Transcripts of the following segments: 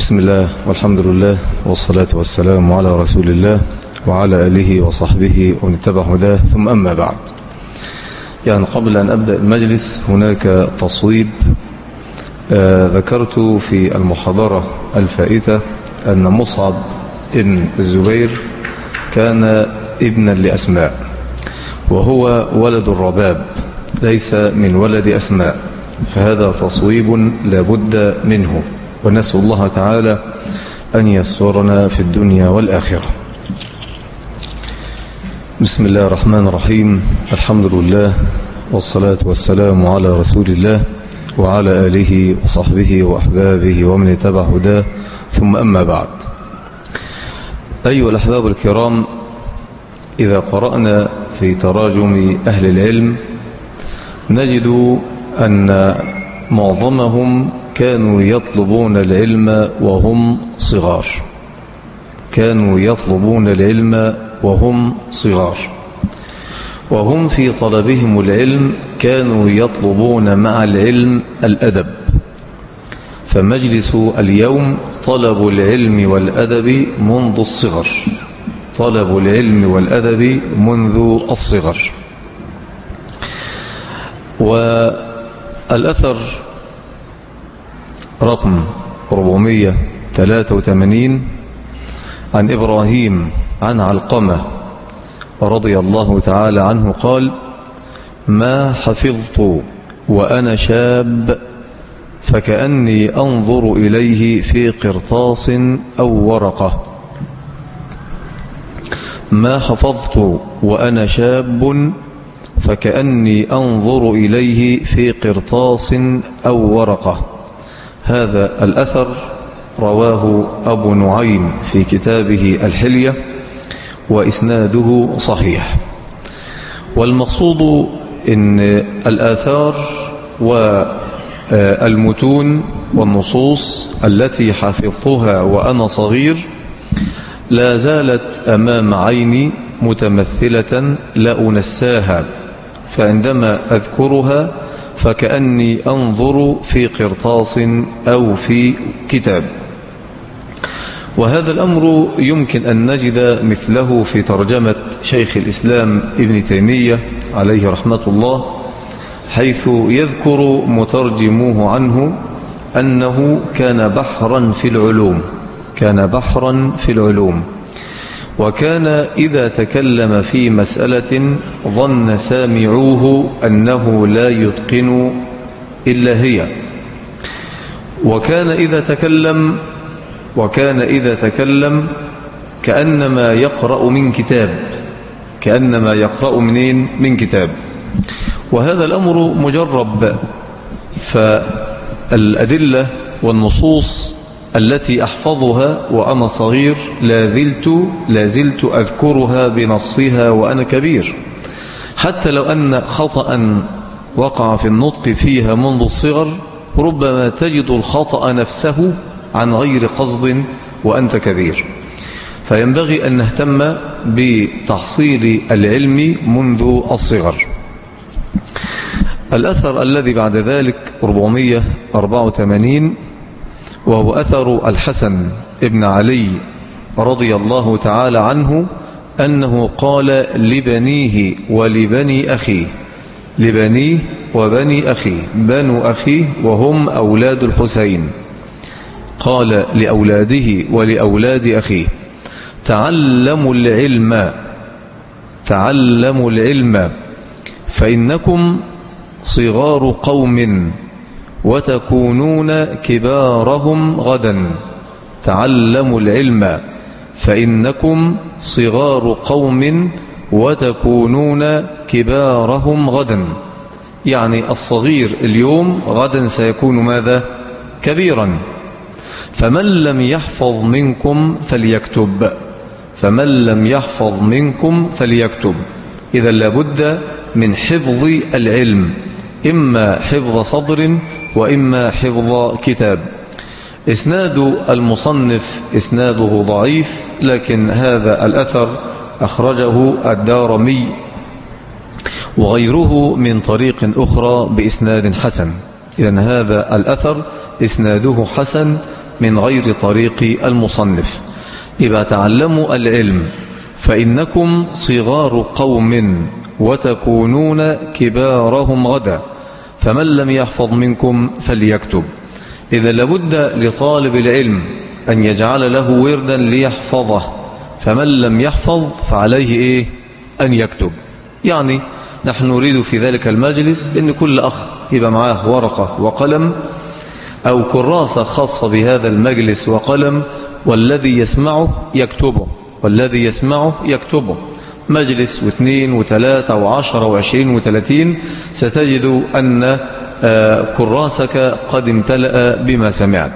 بسم الله والحمد لله والصلاة والسلام على رسول الله وعلى آله وصحبه ومن اتبع هداه، ثم أما بعد. يعني قبل أن أبدأ المجلس هناك تصويب. ذكرت في المحاضرة الفائتة أن مصعب بن الزبير كان ابنا لأسماء، وهو ولد الرباب ليس من ولد أسماء، فهذا تصويب لابد منه، ونسأل الله تعالى أن يسرنا في الدنيا والآخرة. بسم الله الرحمن الرحيم. الحمد لله والصلاة والسلام على رسول الله وعلى آله وصحبه وأحبابه ومن اتبع هداه، ثم أما بعد. أيها الأحباب الكرام، إذا قرأنا في تراجم أهل العلم نجد أن معظمهم كانوا يطلبون العلم وهم صغار، كانوا يطلبون العلم وهم صغار، وهم في طلبهم العلم كانوا يطلبون مع العلم الأدب. فمجلس اليوم طلب العلم والأدب منذ الصغر، طلب العلم والأدب منذ الصغر. والأثر رقم 483 عن إبراهيم عن علقمة رضي الله تعالى عنه قال: ما حفظت وأنا شاب فكأني أنظر إليه في قرطاس أو ورقة. ما حفظت وأنا شاب فكأني أنظر إليه في قرطاس أو ورقة. هذا الأثر رواه أبو نعيم في كتابه الحلية، وإسناده صحيح. والمقصود إن الآثار والمتون والنصوص التي حفظتها وأنا صغير لا زالت أمام عيني متمثلة لا أنساها، فعندما أذكرها فكأني أنظر في قرطاس أو في كتاب. وهذا الأمر يمكن أن نجد مثله في ترجمة شيخ الإسلام ابن تيمية عليه رحمة الله، حيث يذكر مترجموه عنه أنه كان بحرا في العلوم، كان بحرا في العلوم، وكان إذا تكلم في مسألة ظن سامعوه أنه لا يتقن إلا هي، وكان إذا تكلم كأنما يقرأ من كتاب، كأنما يقرأ من كتاب. وهذا الأمر مجرب، فالأدلة والنصوص التي أحفظها وأنا صغير لا زلت أذكرها بنصها وأنا كبير، حتى لو أن خطأ وقع في النطق فيها منذ الصغر ربما تجد الخطأ نفسه عن غير قصد وأنت كبير. فينبغي أن نهتم بتحصيل العلم منذ الصغر. الأثر الذي بعد ذلك 484، وهو أثر الحسن ابن علي رضي الله تعالى عنه أنه قال لبنيه ولبني أخيه، لبنيه وبني أخيه، بنو أخيه وهم أولاد الحسين، قال لأولاده ولأولاد أخيه: تعلموا العلم فإنكم صغار قوم وتكونون كبارهم غدا. تعلموا العلم فإنكم صغار قوم وتكونون كبارهم غدا. يعني الصغير اليوم غدا سيكون ماذا؟ كبيرا. فمن لم يحفظ منكم فليكتب، فمن لم يحفظ منكم فليكتب. إذا لابد من حفظ العلم، إما حفظ صدر وإما حفظ كتاب. إسناد المصنف إسناده ضعيف، لكن هذا الأثر أخرجه الدارمي وغيره من طريق أخرى بإسناد حسن. إذن هذا الأثر إسناده حسن من غير طريق المصنف. إذا تعلموا العلم فإنكم صغار قوم وتكونون كبارهم غدا، فمن لم يحفظ منكم فليكتب. إذا لابد لطالب العلم أن يجعل له وردا ليحفظه، فمن لم يحفظ فعليه أن يكتب. يعني نحن نريد في ذلك المجلس أن كل أخ يبقى معاه ورقة وقلم أو كراسة خاصة بهذا المجلس وقلم، والذي يسمعه يكتبه، والذي يسمعه يكتبه. مجلس واثنين وثلاثة وعشرة وعشرين وثلاثين ستجد أن كراسك قد امتلأ بما سمعت.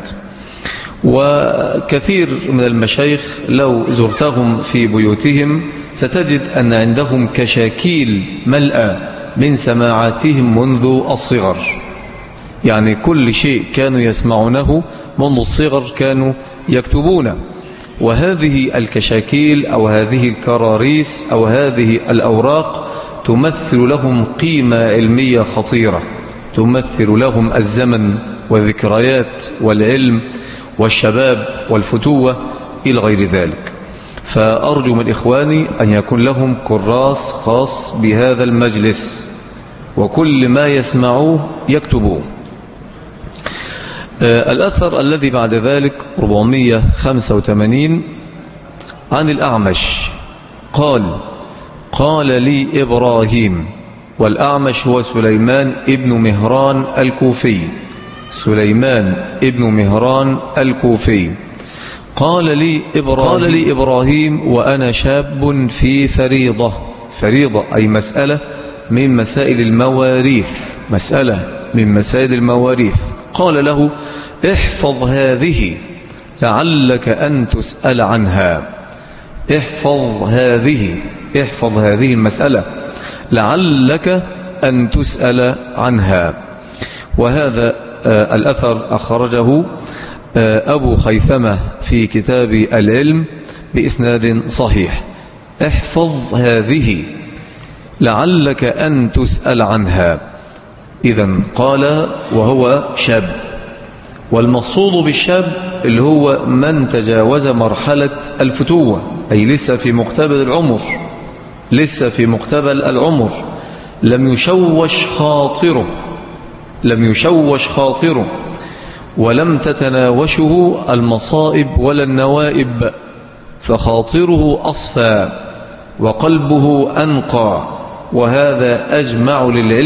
وكثير من المشايخ لو زرتهم في بيوتهم ستجد أن عندهم كشاكيل ملأى من سماعاتهم منذ الصغر، يعني كل شيء كانوا يسمعونه منذ الصغر كانوا يكتبون. وهذه الكشاكيل أو هذه الكراريس أو هذه الأوراق تمثل لهم قيمة علمية خطيرة، تمثل لهم الزمن والذكريات والعلم والشباب والفتوة إلى غير ذلك. فأرجو من إخواني أن يكون لهم كراس خاص بهذا المجلس، وكل ما يسمعوه يكتبوه. الأثر الذي بعد ذلك 485 عن الأعمش قال لي إبراهيم، والأعمش هو سليمان ابن مهران الكوفي، سليمان ابن مهران الكوفي. قال لي إبراهيم وأنا شاب في فريضة أي مسألة من مسائل المواريث، مسألة من مسائل المواريث. قال له احفظ هذه لعلك أن تسأل عنها، احفظ هذه المسألة لعلك أن تسأل عنها. وهذا الأثر أخرجه أبو خيثمة في كتاب العلم بإسناد صحيح. احفظ هذه لعلك أن تسأل عنها. إذن قال وهو شاب، والمقصود بالشاب اللي هو من تجاوز مرحلة الفتوة، أي لسه في مقتبل العمر، لم يشوش خاطره ولم تتناوشه المصائب ولا النوائب، فخاطره أصفى وقلبه أنقى، وهذا أجمع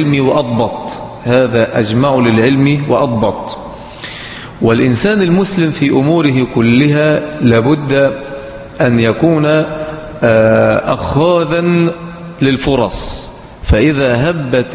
للعلم وأضبط. والإنسان المسلم في أموره كلها لابد أن يكون أخاذا للفرص، فإذا هبت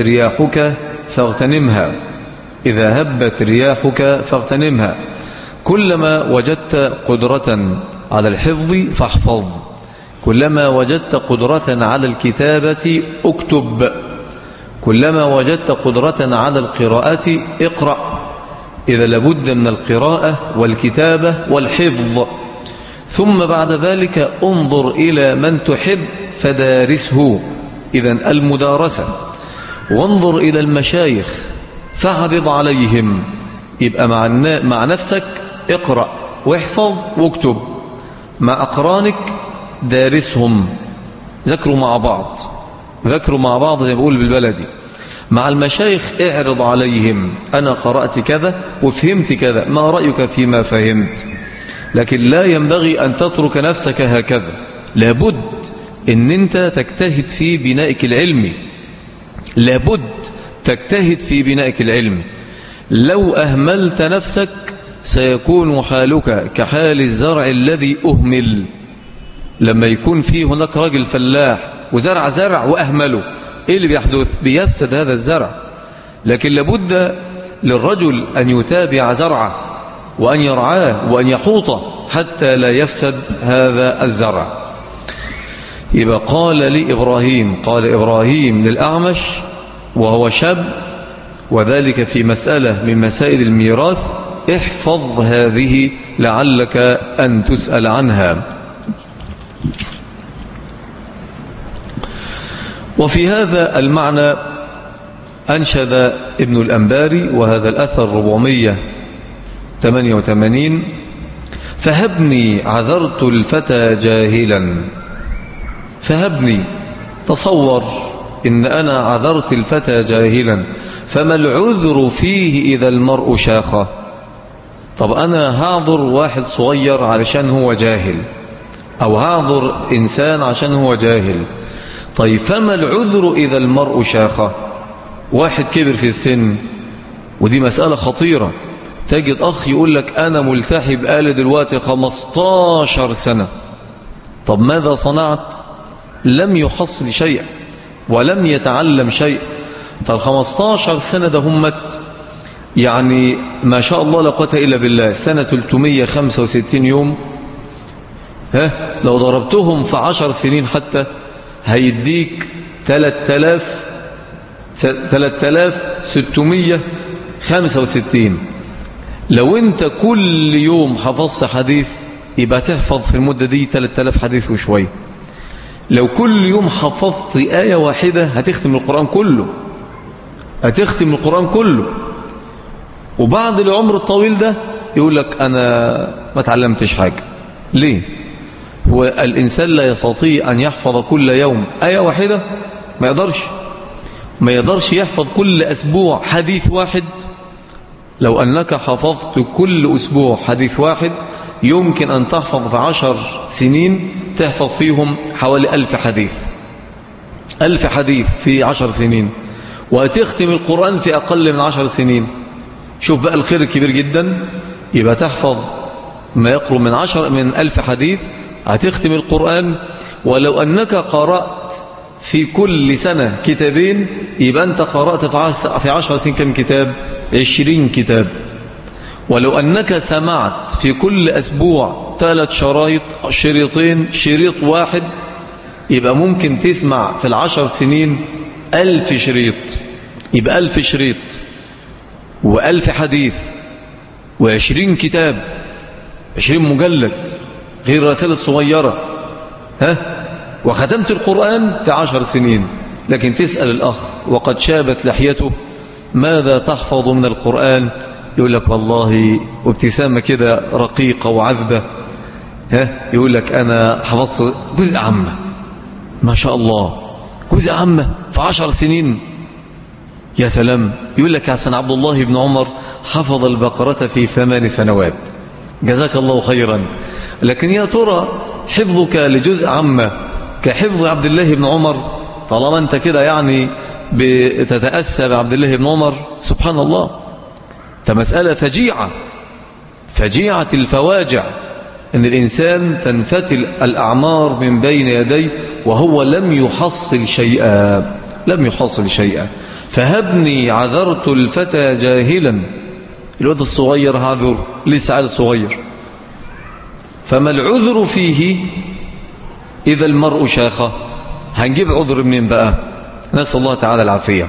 رياحك فاغتنمها. كلما وجدت قدرة على الحفظ فاحفظ، كلما وجدت قدرة على الكتابة اكتب، كلما وجدت قدرة على القراءة اقرأ. إذا لابد من القراءة والكتابة والحفظ. ثم بعد ذلك انظر إلى من تحب فدارسه، إذن المدارسة. وانظر إلى المشايخ فاعرض عليهم، يبقى مع نفسك اقرأ واحفظ واكتب، مع أقرانك دارسهم، ذكروا مع بعض زي بقول بالبلدي. مع المشايخ اعرض عليهم، أنا قرأت كذا وفهمت كذا، ما رأيك فيما فهمت؟ لكن لا ينبغي أن تترك نفسك هكذا، لابد أن أنت تجتهد في بنائك العلمي، لابد تجتهد في بنائك العلم. لو أهملت نفسك سيكون حالك كحال الزرع الذي أهمل. لما يكون فيه هناك راجل فلاح وزرع زرع وأهمله، إيه اللي بيحدث؟ بيفسد هذا الزرع. لكن لابد للرجل أن يتابع زرعه وأن يرعاه وأن يحوطه حتى لا يفسد هذا الزرع. يبقى قال إبراهيم للأعمش وهو شاب، وذلك في مسألة من مسائل الميراث، احفظ هذه لعلك أن تسأل عنها. وفي هذا المعنى أنشد ابن الأنباري، وهذا الأثر 488، فهبني عذرت الفتى جاهلا. فهبني، تصور إن أنا عذرت الفتى جاهلا، فما العذر فيه إذا المرء شاخ؟ طب أنا هعذر واحد صغير علشان هو جاهل، أو هعذر إنسان عشان هو جاهل. طيب فما العذر إذا المرء شاخ؟ واحد كبر في السن، ودي مسألة خطيرة. تجد أخ يقول لك أنا ملتحي بقالي دلوقتي 15 سنة. طب ماذا صنعت؟ لم يحصل شيء ولم يتعلم شيء. فال15 سنة ده همت يعني ما شاء الله لا قوة إلا بالله سنة 365 يوم. لو ضربتهم في 10 سنين حتى هيديك 3665. لو انت كل يوم حفظت حديث يبقى تحفظ في المدة دي 3000 حديث وشوية. لو كل يوم حفظت آية واحدة هتختم القرآن كله، هتختم القرآن كله. وبعد العمر الطويل ده يقول لك أنا ما تعلمتش حاجة. ليه؟ هو الإنسان لا يستطيع أن يحفظ كل يوم آية واحدة، ما يقدرش يحفظ كل أسبوع حديث واحد. لو أنك حفظت كل أسبوع حديث واحد يمكن أن تحفظ في 10 سنين تحفظ فيهم حوالي 1000 حديث. 1000 حديث في 10 سنين، وتختم القرآن في أقل من 10 سنين. شوف بقى الخير الكبير جدا. يبقى تحفظ ما يقرب من 1000 حديث، هتختم القرآن. ولو أنك قرأت في كل سنة كتابين يبقى أنت قرأت في 10 سنين كم كتاب؟ 20 كتاب. ولو أنك سمعت في كل أسبوع 3 شريطين، شريط واحد، يبقى ممكن تسمع في 10 سنين 1000 شريط. يبقى 1000 شريط و1000 حديث و20 كتاب، 20 مجلد غير رسالة صغيرة. وختمت القرآن في 10 سنين. لكن تسأل الأخ وقد شابت لحيته ماذا تحفظ من القرآن؟ يقول لك والله، وابتسامة كده رقيقة وعذبة، يقول لك أنا حفظت جزء عامة. ما شاء الله، جزء عامة في 10 سنين. يا سلام. يقول لك حسن عبد الله بن عمر حفظ البقرة في 8 سنوات. جزاك الله خيرا. لكن يا ترى حفظك لجزء عامة كحفظ عبد الله بن عمر؟ طالما أنت كده يعني بتتأسى بعبد الله بن عمر، سبحان الله. فمسألة فجيعة الفواجع أن الإنسان تنفتل الأعمار من بين يديه وهو لم يحصل شيئا. فهبني عذرت الفتى جاهلا. الواد الصغير هعذر، لسه عيل صغير. فما العذر فيه إذا المرء شاخ؟ هنجيب عذر منين بقى؟ نسأل الله تعالى العافية.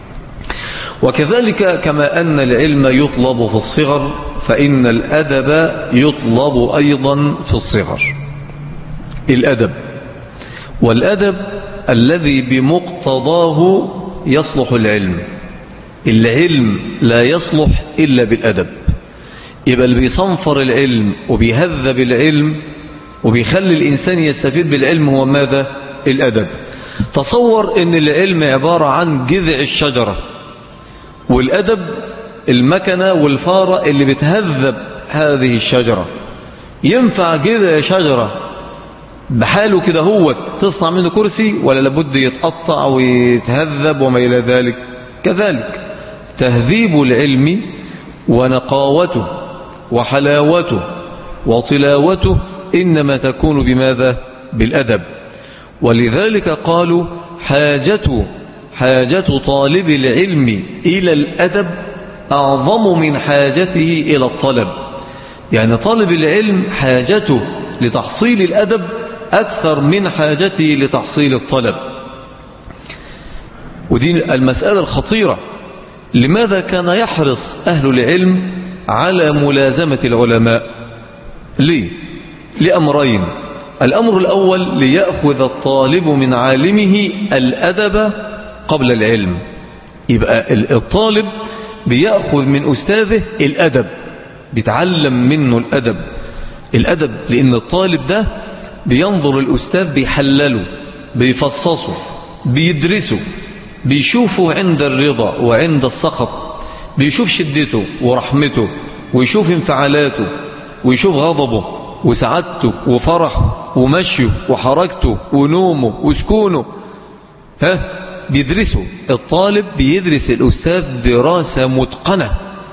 وكذلك كما أن العلم يطلب في الصغر فإن الأدب يطلب أيضا في الصغر. الأدب، والأدب الذي بمقتضاه يصلح العلم. العلم لا يصلح إلا بالأدب. يبقى اللي بيصنفر العلم وبيهذب العلم وبيخلي الإنسان يستفيد بالعلم هو ماذا؟ الأدب. تصور ان العلم عبارة عن جذع الشجرة، والأدب المكنة والفارة اللي بتهذب هذه الشجرة. ينفع جذع شجرة بحاله كده هو تصنع منه كرسي، ولا لابد يتقطع ويتهذب وما إلى ذلك؟ كذلك تهذيب العلم ونقاوته وحلاوته وطلاوته إنما تكون بماذا؟ بالأدب. ولذلك قالوا حاجة طالب العلم إلى الأدب أعظم من حاجته إلى الطلب. يعني طالب العلم حاجته لتحصيل الأدب أكثر من حاجته لتحصيل الطلب. ودي المسألة الخطيرة. لماذا كان يحرص أهل العلم على ملازمة العلماء؟ ليه؟ لأمرين. الأمر الأول ليأخذ الطالب من عالمه الأدب قبل العلم. يبقى الطالب بيأخذ من أستاذه الأدب، بيتعلم منه الأدب. الأدب، لأن الطالب ده بينظر الأستاذ بيحلله بيفصصه بيدرسه، بيشوفه عند الرضا وعند السخط، بيشوف شدته ورحمته ويشوف انفعالاته ويشوف غضبه وسعادته وفرحه ومشيه وحركته ونومه وسكونه. بيدرسه. الطالب بيدرس الأستاذ دراسة متقنة.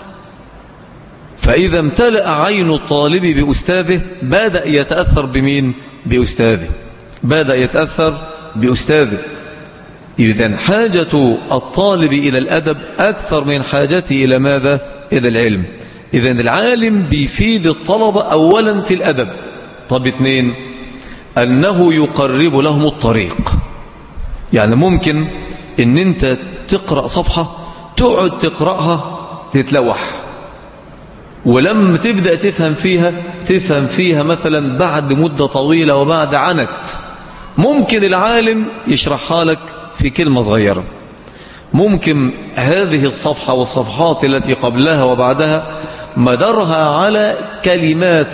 فإذا امتلأ عين الطالب بأستاذه بدأ يتأثر بمين؟ بأستاذه. بدأ يتأثر بأستاذه. إذن حاجة الطالب إلى الأدب أكثر من حاجته إلى ماذا؟ إلى العلم. إذن العالم بيفيد الطلبة أولا في الأدب. طب اثنين، أنه يقرب لهم الطريق. يعني ممكن ان انت تقرأ صفحة تقعد تقرأها تتلوح، ولما تبدأ تفهم فيها مثلا بعد مدة طويلة وبعد عنت، ممكن العالم يشرحها لك في كلمة صغيرة. ممكن هذه الصفحة والصفحات التي قبلها وبعدها مدارها على كلمات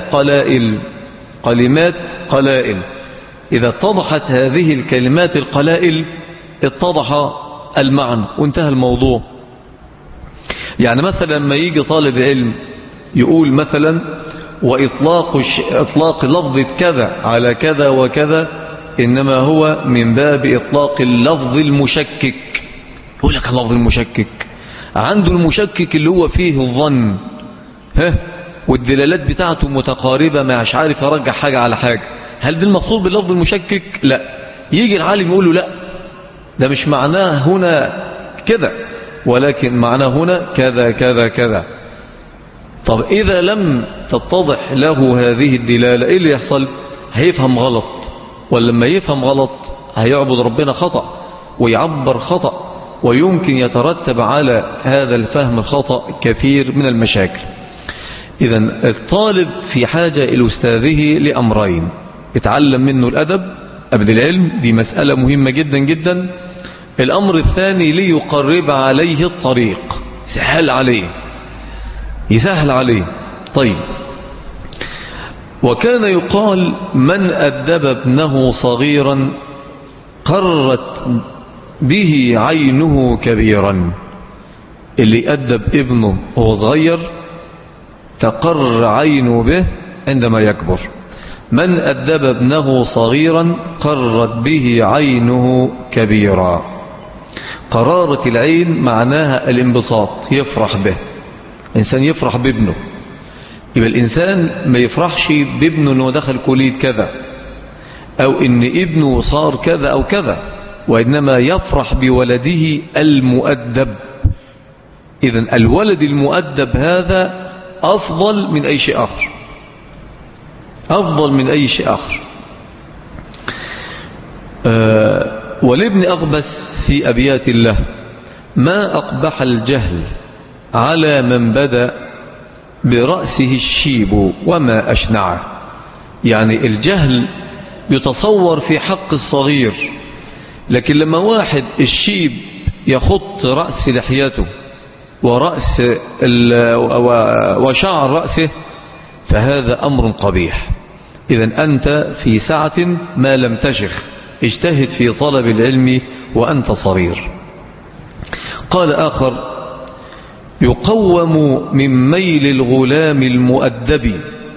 قلائل. إذا اتضحت هذه الكلمات القلائل اتضح المعنى وانتهى الموضوع. يعني مثلا لما يجي طالب علم يقول مثلا وإطلاق لفظ كذا على كذا وكذا إنما هو من باب إطلاق اللفظ المشكك. يقول لك اللفظ المشكك، عنده المشكك اللي هو فيه الظن والدلالات بتاعته متقاربة، مش عارف يرجع حاجة على حاجة. هل ده المقصود باللفظ المشكك؟ لا. يجي العالم يقول له لا، ده مش معناه هنا كذا، ولكن معناه هنا كذا كذا كذا. طب إذا لم تتضح له هذه الدلالة إيه اللي يحصل؟ هيفهم غلط، ولما يفهم غلط هيعبد ربنا خطأ ويعبر خطأ، ويمكن يترتب على هذا الفهم الخطأ كثير من المشاكل. إذا الطالب في حاجة إلى أستاذه لأمرين: اتعلم منه الأدب، أبد العلم، دي مسألة مهمة جدا جدا. الأمر الثاني ليقرب عليه الطريق، يسهل عليه. طيب، وكان يقال من أدب ابنه صغيرا قرت به عينه كبيرا. اللي أدب ابنه وهو صغير تقر عينه به عندما يكبر. من أدب ابنه صغيرا قرت به عينه كبيرا. قرارة العين معناها الانبساط، يفرح به. الإنسان يفرح بابنه. يبقى الإنسان ما يفرحش بابنه أنه دخل كلية كذا أو أن ابنه صار كذا أو كذا، وإنما يفرح بولده المؤدب. إذن الولد المؤدب هذا أفضل من أي شيء آخر، أفضل من أي شيء آخر. ولابن أغبس في أبيات الله: ما أقبح الجهل على من بدأ برأسه الشيب وما أشنعه. يعني الجهل يتصور في حق الصغير، لكن لما واحد الشيب يخط رأس لحيته وشعر رأسه فهذا أمر قبيح. إذن أنت في سعة ما لم تشخ، اجتهد في طلب العلم وأنت صغير. قال آخر: يقوم من ميل الغلام المؤدب.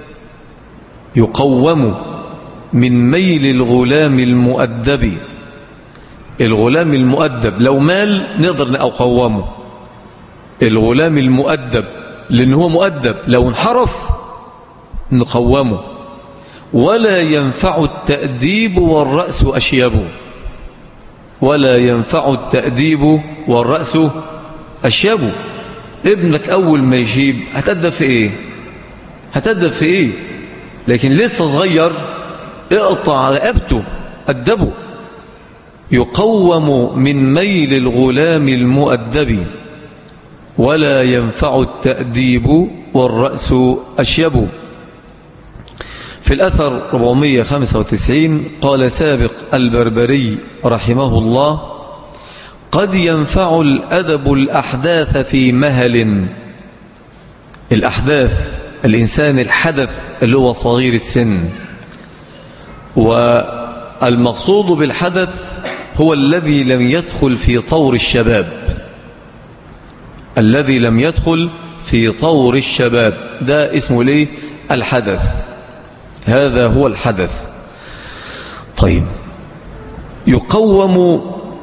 يقوم من ميل الغلام المؤدب. الغلام المؤدب لو مال نقدر نقومه. الغلام المؤدب لأنه هو مؤدب، لو انحرف نقومه. ولا ينفع التأديب والرأس أشيب. ولا ينفع التأديب والرأس أشيب. ابنك أول ما يجيب هتأدب في إيه؟ هتأدب في إيه؟ لكن لسه صغير اقطع رقبته أدبه. يقوم من ميل الغلام المؤدب ولا ينفع التأديب والرأس أشيب. في الأثر 495 قال سابق البربري رحمه الله: قد ينفع الأدب الأحداث في مهل. الأحداث، الإنسان الحدث اللي هو صغير السن. والمقصود بالحدث هو الذي لم يدخل في طور الشباب، الذي لم يدخل في طور الشباب ده اسمه ليه؟ الحدث. هذا هو الحدث. طيب، يقوم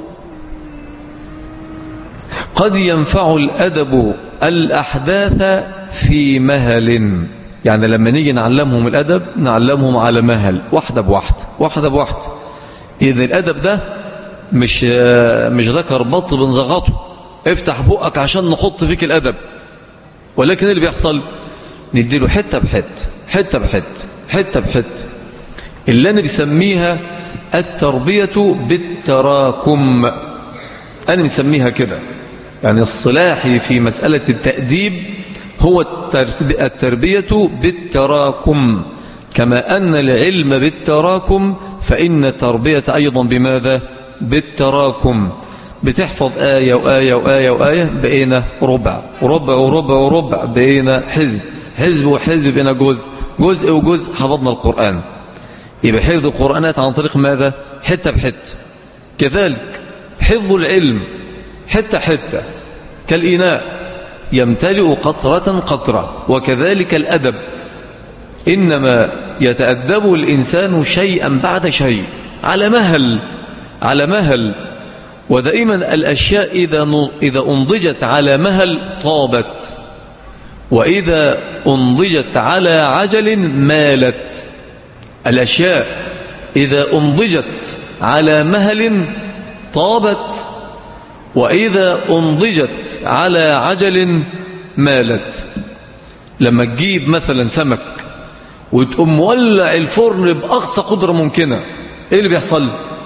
قد ينفع الأدب الأحداث في مهل، يعني لما نيجي نعلمهم الأدب نعلمهم على مهل، واحدة بواحدة واحدة بواحدة. إذا الأدب ده مش ذكر بط بنزغطه، افتح بقك عشان نحط فيك الأدب، ولكن اللي بيحصل نديله حتة بحتة حتة بحتة حتة بحتة، اللي أنا بسميها التربية بالتراكم. أنا بسميها كده، يعني الصلاحي في مسألة التأديب هو التربية بالتراكم، كما أن العلم بالتراكم فإن التربية أيضا بماذا؟ بالتراكم. بتحفظ آية وآية وآية وآية بقينا ربع وربع وربع وربع، بقينا حزب، حزب وحزب، بقينا جزء، جزء وجزء، حفظنا القرآن. يبقى حفظ القرآنات عن طريق ماذا؟ حتة بحتة. كذلك حفظ العلم حتة حتة، كالإناء يمتلئ قطرة قطرة. وكذلك الأدب، إنما يتأدب الإنسان شيئا بعد شيء على مهل على مهل. ودائما الأشياء إذا أنضجت على مهل طابت، وإذا أنضجت على عجل مالت. الأشياء إذا أنضجت على مهل طابت، وإذا أنضجت على عجل مالت. لما تجيب مثلا سمك وتقوم مولع الفرن بأقصى قدرة ممكنة، إيه اللي بيحصل؟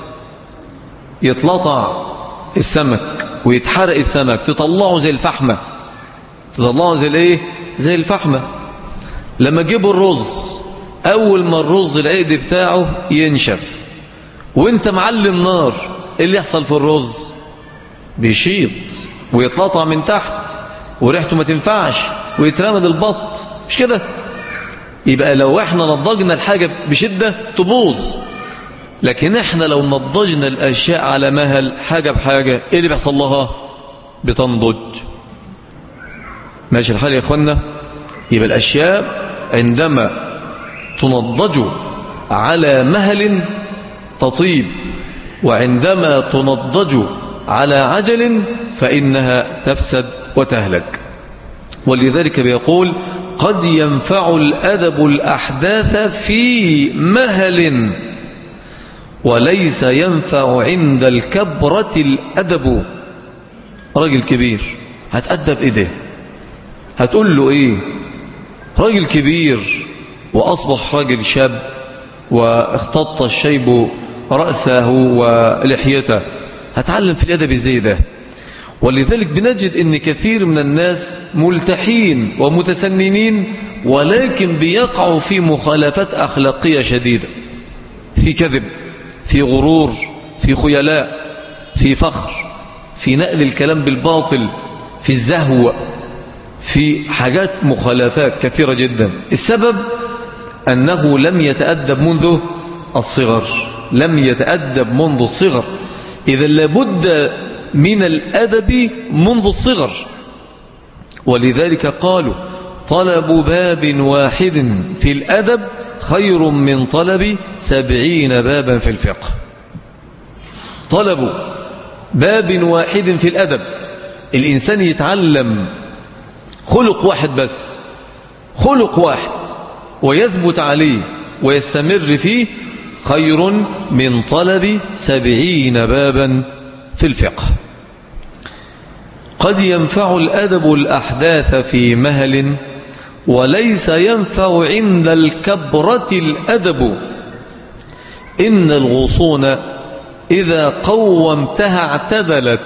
يتلطع السمك ويتحرق السمك، تطلعه زي الفحمة، تطلعه زي الايه؟ زي الفحمة. لما تجيب الرز، اول ما الرز العقد بتاعه ينشف وانت معلم نار، ايه اللي يحصل في الرز؟ بيشيط ويتلطع من تحت وريحته ما تنفعش ويترمد البط، مش كده؟ يبقى لو احنا نضجنا الحاجة بشدة تبوظ، لكن احنا لو نضجنا الاشياء على مهل حاجة بحاجة، ايه اللي بيحصل لها؟ بتنضج. ماشي الحال يا اخوانا؟ يبقى الاشياء عندما تنضج على مهل تطيب، وعندما تنضج على عجل فإنها تفسد وتهلك. ولذلك بيقول قد ينفع الأدب الأحداث في مهل وليس ينفع عند الكبرة الأدب. راجل كبير هتأدب ايه ده؟ هتقول له ايه؟ راجل كبير وأصبح راجل شاب واختط الشيب رأسه ولحيته، هتعلم في الأدب ازاي ده؟ ولذلك بنجد ان كثير من الناس ملتحين ومتسننين، ولكن بيقعوا في مخالفات أخلاقية شديدة، في كذب، في غرور، في خيلاء، في فخر، في نقل الكلام بالباطل، في الزهو، في حاجات مخالفات كثيرة جدا. السبب أنه لم يتأدب منذ الصغر، لم يتأدب منذ الصغر. إذا لابد من الأدب منذ الصغر. ولذلك قالوا طلب باب واحد في الأدب خير من طلب 70 بابا في الفقه. طلب باب واحد في الأدب، الإنسان يتعلم خلق واحد بس، خلق واحد ويثبت عليه ويستمر فيه، خير من طلب 70 بابا في الفقه. قد ينفع الأدب الأحداث في مهل وليس ينفع عند الكبرة الأدب. إن الغصون إذا قومتها اعتدلت.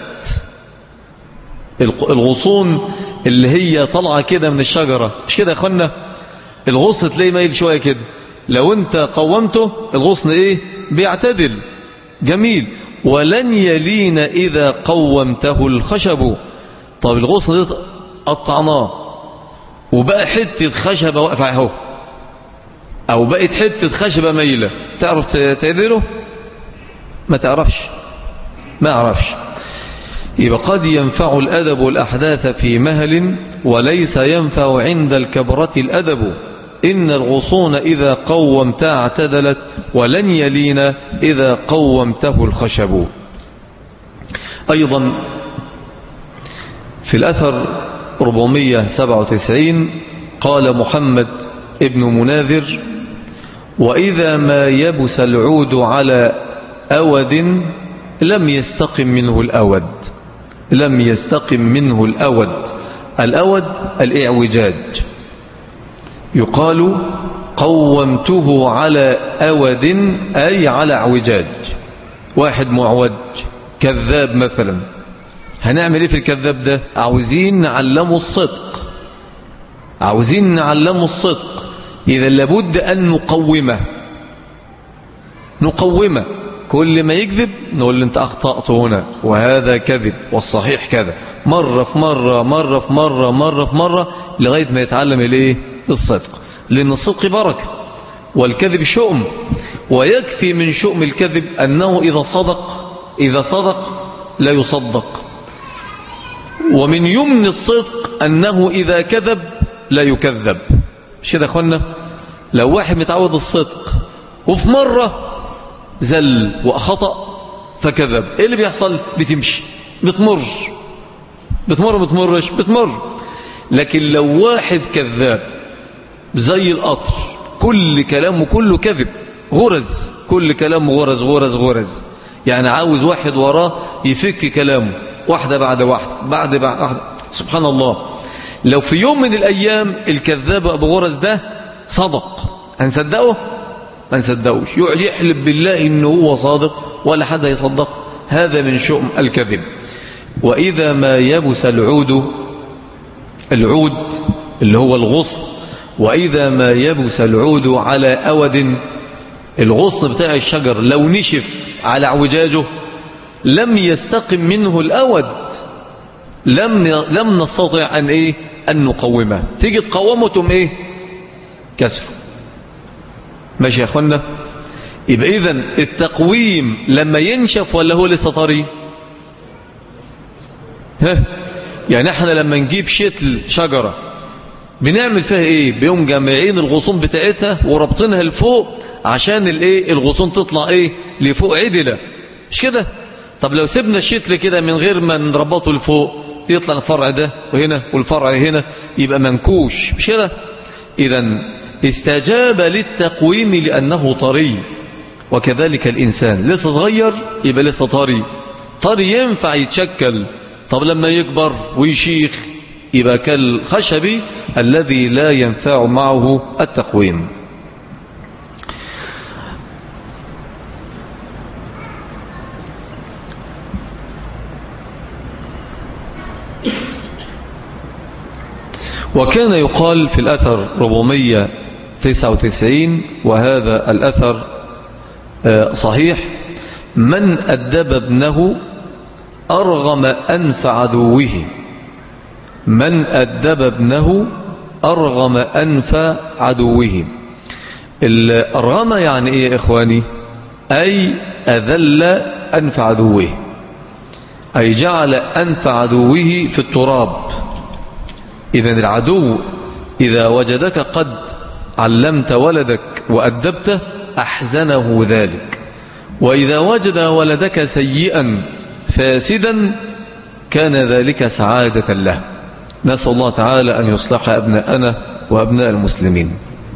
الغصون اللي هي طلعة كده من الشجرة، مش كده يا اخوانا؟ الغصن تلاقيه مايل شوية كده، لو انت قومته الغصن ايه؟ بيعتدل، جميل. ولن يلين إذا قومته الخشب. طب الغصن ده قطعناه وبقى حتة خشبة واقفة اهو، أو بقت حتة خشبة ميلة تعرف تعدله؟ ما تعرفش، ما أعرفش. يبقى قد ينفع الأدب الأحداث في مهل وليس ينفع عند الكبرة الأدب. إن الغصون إذا قومتها اعتدلت ولن يلين إذا قومته الخشب. أيضا في الأثر 497 قال محمد ابن مناذر: وإذا ما يبس العود على أود لم يستقم منه الأود. لم يستقم منه الأود. الأود الإعوجاج. يقال قومته على أود أي على اعوجاج. واحد معوج كذاب مثلا، هنعمل ايه في الكذاب ده؟ عاوزين نعلمه الصدق، عاوزين نعلمه الصدق. إذا لابد أن نقومه. كل ما يكذب نقول له انت أخطأت هنا وهذا كذب والصحيح كذا، مرة في مرة مرة في مرة مرة في مرة لغاية ما يتعلم الايه؟ الصدق. لأن الصدق بركة والكذب شؤم، ويكفي من شؤم الكذب أنه إذا صدق لا يصدق. ومن يمن الصدق أنه إذا كذب لا يكذب. مش كده يا اخوانا؟ لو واحد متعود الصدق وفي مرة زل وخطأ فكذب، ايه اللي بيحصل؟ بتمشي، بتمر. لكن لو واحد كذاب زي القطر كل كلامه كله كذب غرز، كل كلامه غرز، يعني عاوز واحد وراه يفك كلامه واحدة بعد واحدة. سبحان الله. لو في يوم من الأيام الكذاب أبو غرز ده صدق، هنصدقه؟ ما نصدقوش. يقعد يحلف بالله إنه هو صادق ولا حد يصدق. هذا من شؤم الكذب. وإذا ما يبس العود اللي هو الغصن، وإذا ما يبس العود على أود، الغصن بتاع الشجر لو نشف على اعوجاجه لم يستقم منه الأود، لم نستطع أن نقومه. تيجي تقومه تم كسر. ماشي يا أخوانا؟ يبقى إذن التقويم لما ينشف ولا هو لسه طري؟ يعني احنا لما نجيب شتل شجرة بنعمل فيها ايه؟ بيوم جامعين الغصون بتاعتها وربطينها لفوق عشان الغصون تطلع لفوق عدلة، مش كده؟ طب لو سيبنا الشتل كده من غير ما نربطه لفوق يطلع الفرع ده وهنا والفرع هنا يبقى منكوش، مش كده؟ إذن استجاب للتقويم لأنه طري. وكذلك الإنسان لسه صغير يبقى لسه طري ينفع يتشكل. طب لما يكبر ويشيخ يبقى كالخشب الذي لا ينفع معه التقويم. وكان يقال في الأثر 499 وهذا الأثر صحيح: من أدب ابنه أرغم أنف عدوه. من أدب ابنه أرغم أنف عدوه. الأرغم يعني إيه يا إخواني؟ أي أذل أنف عدوه، أي جعل أنف عدوه في التراب. إذن العدو إذا وجدك قد علمت ولدك وأدبته أحزنه ذلك، وإذا وجد ولدك سيئا فاسدا كان ذلك سعادة له. نسأل الله تعالى أن يصلح أبناءنا وأبناء المسلمين.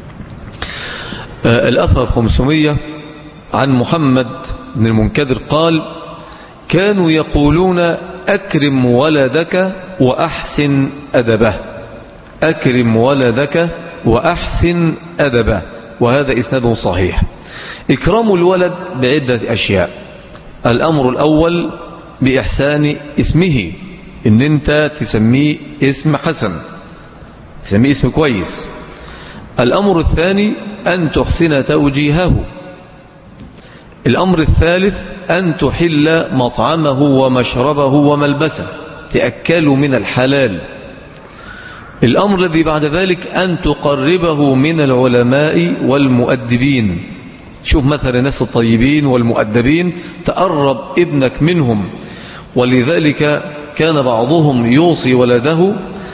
الأثر 500 عن محمد بن المنكدر قال: كانوا يقولون أكرم ولدك وأحسن أدبه. أكرم ولدك وأحسن أدبه. وهذا إسناد صحيح. إكرام الولد بعدة أشياء. الأمر الأول بإحسان اسمه، إن أنت تسميه اسم حسن، تسميه اسم كويس. الأمر الثاني أن تحسن توجيهه. الأمر الثالث أن تحل مطعمه ومشربه وملبسه، تأكل من الحلال. الأمر الذي بعد ذلك أن تقربه من العلماء والمؤدبين. شوف مثلا الناس الطيبين والمؤدبين، تقرب ابنك منهم. ولذلك كان بعضهم يوصي ولده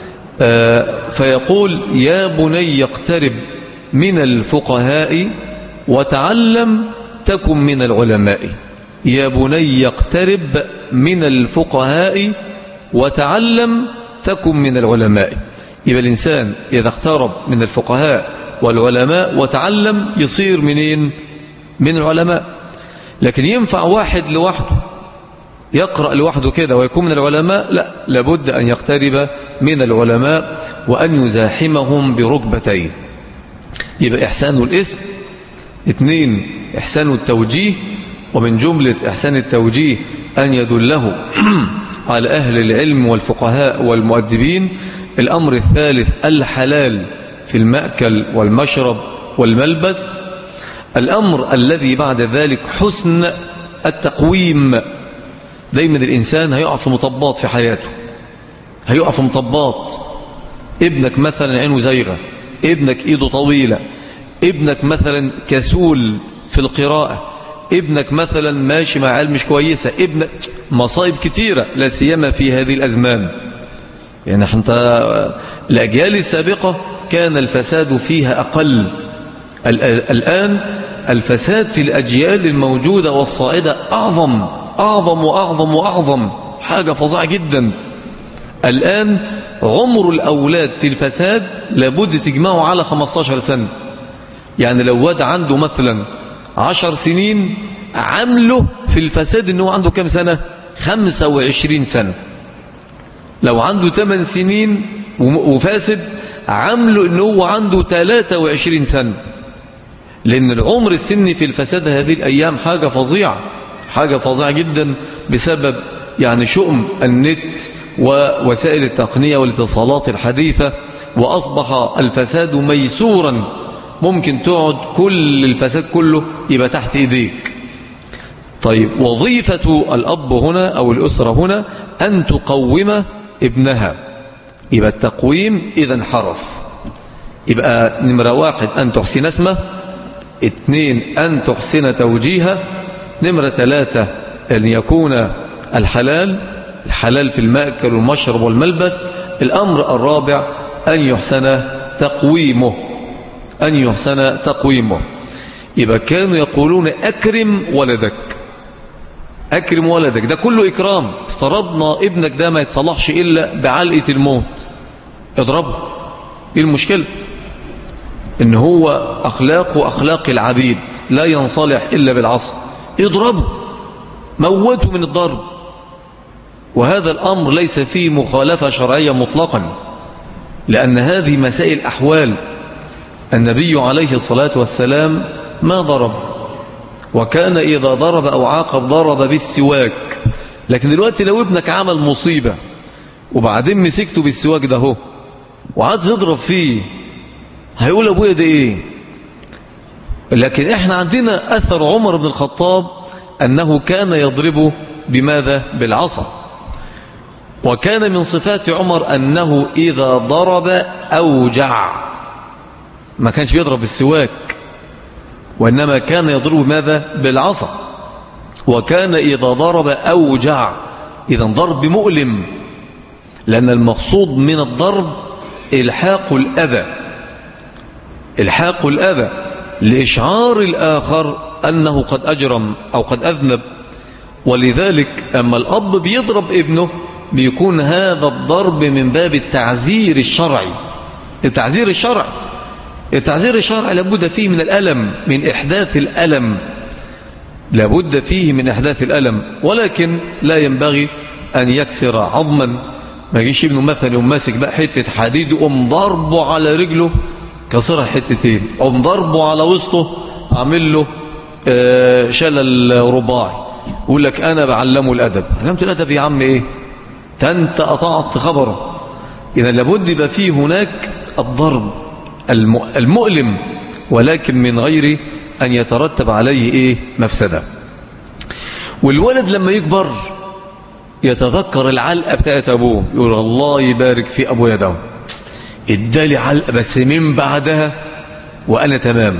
فيقول يا بني اقترب من الفقهاء وتعلم تكن من العلماء. يا بني اقترب من الفقهاء وتعلم تكن من العلماء. يبقى الإنسان إذا اقترب من الفقهاء والعلماء وتعلم يصير منين؟ من العلماء. لكن ينفع واحد لوحده يقرأ لوحده كده ويكون من العلماء؟ لا، لابد أن يقترب من العلماء وأن يزاحمهم بركبتين. يبقى إحسان الاسم. 2 إحسان التوجيه، ومن جملة إحسان التوجيه أن يدله على أهل العلم والفقهاء والمؤدبين. الأمر الثالث الحلال في المأكل والمشرب والملبس. الأمر الذي بعد ذلك حسن التقويم. دايما الإنسان هيقف في مطبات في حياته، هيقف في مطبات. ابنك مثلا عينه زيغة، ابنك ايده طويلة، ابنك مثلا كسول في القراءة، ابنك مثلا ماشي مع عيال مش كويسة، ابنك مصائب كتيرة لا سيما في هذه الأزمان. يعني انت الأجيال السابقة كان الفساد فيها أقل. الآن الفساد في الأجيال الموجودة والصاعدة أعظم أعظم وأعظم وأعظم، حاجة فظيعة جدا. الآن عمر الأولاد في الفساد لابد تجمعه على 15 سنة. يعني لو واد عنده مثلا 10 سنين، عمله في الفساد انه عنده كم سنة؟ 25 سنة. لو عنده 8 سنين وفاسد، عمله انه هو عنده 23 سنة. لأن العمر السني في الفساد هذه الأيام حاجة فظيعة، حاجة فظيعة جدا، بسبب يعني شؤم النت ووسائل التقنية والاتصالات الحديثة. وأصبح الفساد ميسورا، ممكن تقعد كل الفساد كله يبقى تحت إيديك. طيب، وظيفة الأب هنا أو الأسرة هنا أن تقوم ابنها. يبقى التقويم إذا انحرف. يبقى نمرة 1 أن تحسن اسمه، 2 أن تحسن توجيهه، نمرة 3 أن يكون الحلال في المأكل والمشرب والملبس. الأمر الرابع أن يحسن تقويمه، أن يحسن تقويمه. يبقى كانوا يقولون أكرم ولدك، أكرم ولدك، ده كله إكرام. افترضنا ابنك ده ما يتصلحش إلا بعلقة الموت، اضربه. ايه المشكلة؟ ان هو أخلاقه أخلاق العبيد، لا ينصلح إلا بالعصر، اضربه، موته من الضرب. وهذا الأمر ليس فيه مخالفة شرعية مطلقا، لأن هذه مسائل أحوال. النبي عليه الصلاة والسلام ما ضرب، وكان إذا ضرب أو عاقب ضرب بالسواك. لكن دلوقتي لو ابنك عمل مصيبة وبعدين مسكته بالسواك ده هو وعاد يضرب فيه، هيقول أبويا ده إيه؟ لكن احنا عندنا أثر عمر بن الخطاب أنه كان يضربه بماذا؟ بالعصا. وكان من صفات عمر أنه إذا ضرب أوجع، ما كانش بيضرب بالسواك، وإنما كان يضرب ماذا؟ بالعصا. وكان إذا ضرب أوجع، إذا ضرب مؤلم، لأن المقصود من الضرب إلحاق الأذى، إلحاق الأذى لإشعار الآخر أنه قد أجرم أو قد أذنب. ولذلك أما الأب بيضرب ابنه بيكون هذا الضرب من باب التعذير الشرعي. التعذير الشرعي، التعذير الشرعي لابد فيه من الألم، من إحداث الألم، لابد فيه من إحداث الألم. ولكن لا ينبغي أن يكسر عظما. ما يجيش ابنه مثلا يوم ماسك بقى حتة حديد يقوم ضربه على رجله كسرها حتتين، يقوم ضربه على وسطه عامل له شلل رباعي، يقول لك أنا بعلمه الأدب. علمت الأدب يا عم إيه؟ أنت قطعت خبره. إذا لابد يبقى فيه هناك الضرب المؤلم، ولكن من غير أن يترتب عليه إيه؟ مفسدة. والولد لما يكبر يتذكر العلقة بتاعت أبوه، يقول الله يبارك في أبويا ده، ادالي علقة بس من بعدها وأنا تمام.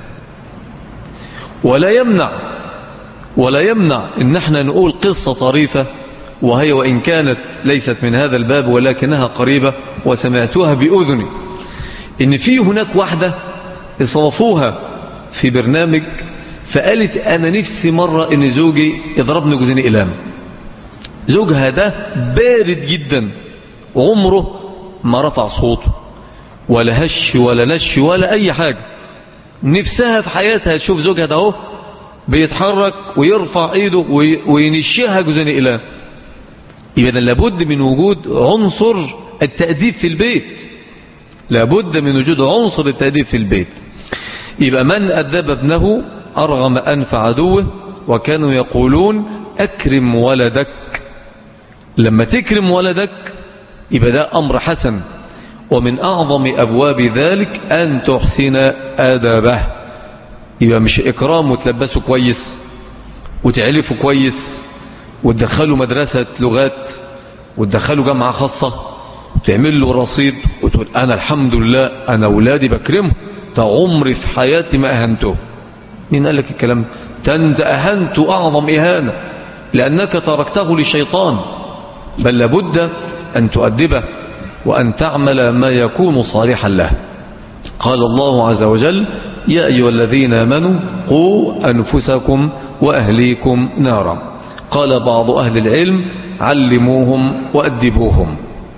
ولا يمنع ان احنا نقول قصة طريفة، وهي وإن كانت ليست من هذا الباب ولكنها قريبة وسمعتها بأذني، ان في هناك واحدة استضافوها في برنامج فقالت انا نفسي مرة ان زوجي يضربني جوزين إقلام. زوجها ده بارد جدا، عمره ما رفع صوته ولا هش ولا نش ولا اي حاجة. نفسها في حياتها تشوف زوجها ده اهو بيتحرك ويرفع ايده وينشيها جوزين إقلام. يبقى لابد من وجود عنصر التأديب في البيت، لابد من وجود عنصر التأديب في البيت. يبقى من أدب ابنه أرغم أنف عدوه، وكانوا يقولون أكرم ولدك. لما تكرم ولدك يبقى ده أمر حسن، ومن أعظم أبواب ذلك أن تحسن أدبه. يبقى مش إكرام وتلبسه كويس وتعلفه كويس وتدخله مدرسة لغات وتدخله جامعة خاصة وتعمل له رصيد وتقول أنا الحمد لله أنا أولادي بكرمه، ده عمري في حياتي ما أهنته. مين قال لك الكلام ده؟ أنت أهنته أعظم إهانة، لأنك تركته للشيطان. بل لابد أن تؤدبه وأن تعمل ما يكون صالحا له. قال الله عز وجل يا أيها الذين آمنوا قوا أنفسكم وأهليكم نارا. قال بعض أهل العلم علموهم وأدبوهم.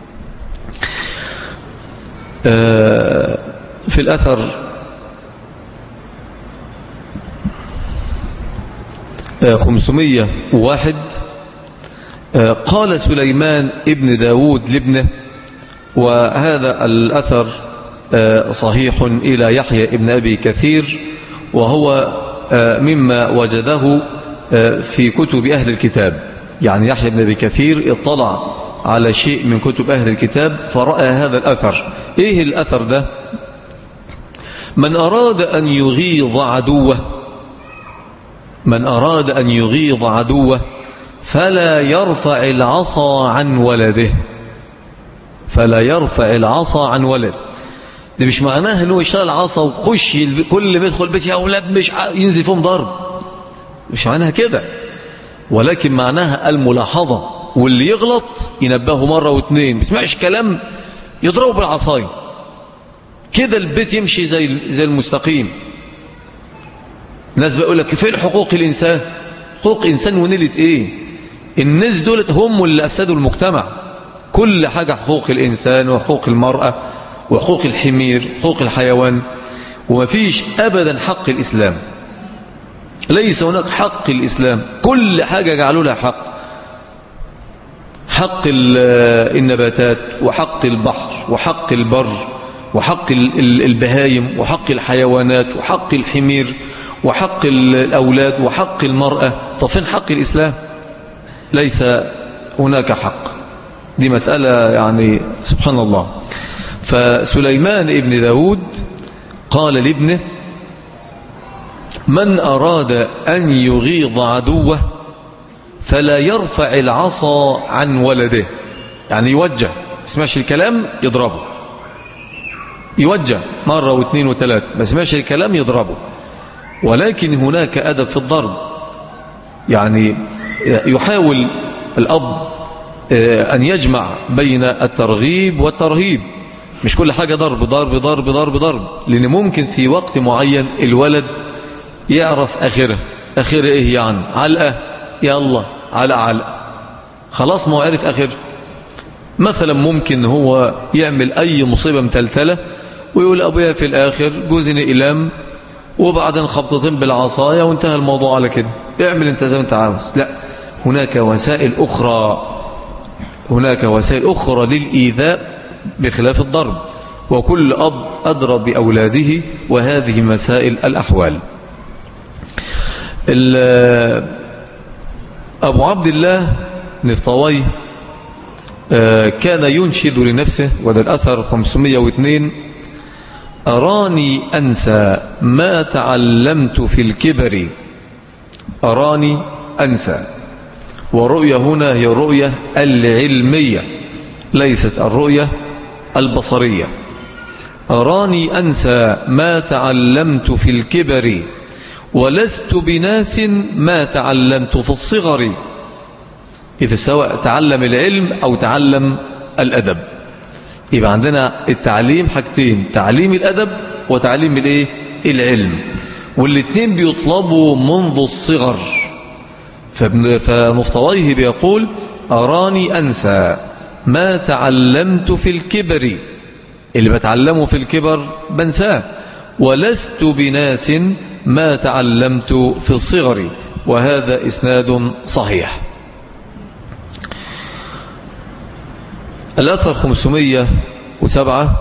في الأثر 501 قال سليمان ابن داود لابنه، وهذا الأثر صحيح إلى يحيى ابن أبي كثير، وهو مما وجده في كتب أهل الكتاب. يعني يحيى ابن أبي كثير اطلع على شيء من كتب أهل الكتاب فرأى هذا الأثر. إيه الأثر ده؟ من أراد أن يغيظ عدوه فلا يرفع العصا عن ولده. ده مش معناه انه يشتغل العصا وخش كل ما يدخل بيت يا اولاد مش ينزل فيهم ضرب، مش معناها كده، ولكن معناها الملاحظة. واللي يغلط ينبهه مرة واثنين، ما يسمعش كلام يضربه بالعصاية كده البيت يمشي زي المستقيم. الناس بيقول لك فين حقوق الإنسان؟ حقوق إنسان ونيلة إيه؟ الناس دولت هم اللي أفسدوا المجتمع. كل حاجة حقوق الإنسان وحقوق المرأة وحقوق الحمير حقوق الحيوان، ومفيش أبدا حق الإسلام. ليس هناك حق الإسلام، كل حاجة جعلوا لها حق النباتات وحق البحر وحق البر وحق البهايم وحق الحيوانات وحق الحمير وحق الأولاد وحق المرأة. طب فين حق الإسلام؟ ليس هناك حق. دي مسألة يعني سبحان الله. فسليمان ابن داود قال لابنه من أراد أن يغيظ عدوه فلا يرفع العصا عن ولده. يعني يوجه، اسمعش الكلام يضربه، يوجه مرة واثنين وثلاث، ما اسمعش الكلام يضربه. ولكن هناك أدب في الضرب. يعني يحاول الأب أن يجمع بين الترغيب والترهيب، مش كل حاجة ضرب ضرب ضرب ضرب ضرب، لأن ممكن في وقت معين الولد يعرف آخره إيه، يعني علقة يلا علقة خلاص ما عرف آخر. مثلا ممكن هو يعمل أي مصيبة متلتلة ويقول أبويا في الآخر جوزني إقلام وبعدين خبطتين بالعصاية وانتهى الموضوع على كده، اعمل انت زي ما انت عاوز. لا، هناك وسائل أخرى للإيذاء بخلاف الضرب، وكل أب أدرى بأولاده، وهذه مسائل الأحوال. أبو عبد الله نفطويه كان ينشد لنفسه، وده الأثر 502: أراني أنسى ما تعلمت في الكبر. أراني أنسى، ورؤية هنا هي الرؤية العلمية ليست الرؤية البصرية. أراني أنسى ما تعلمت في الكبر ولست بناس ما تعلمت في الصغر. إذا سواء تعلم العلم أو تعلم الأدب، يبقى عندنا التعليم حاجتين، تعليم الأدب وتعليم العلم، والاثنين بيطلبوا منذ الصغر. فمفتويه بيقول أراني أنسى ما تعلمت في الكبر، اللي بتعلمه في الكبر بنساه، ولست بناس ما تعلمت في الصغر. وهذا إسناد صحيح. الأثر 507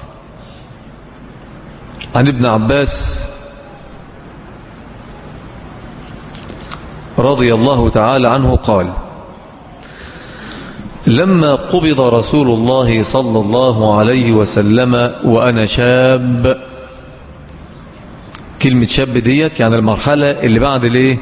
عن ابن عباس رضي الله تعالى عنه قال: لما قبض رسول الله صلى الله عليه وسلم وأنا شاب. كلمة شاب ديت يعني المرحلة اللي بعد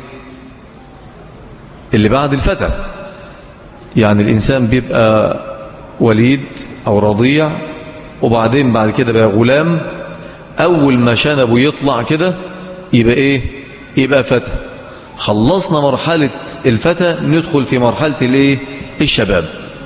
اللي بعد الفتى. يعني الإنسان بيبقى وليد أو رضيع، وبعدين بعد كده بقى غلام، أول ما شنبه يطلع كده يبقى يبقى فتى. خلصنا مرحلة الفتى ندخل في مرحلة الشباب.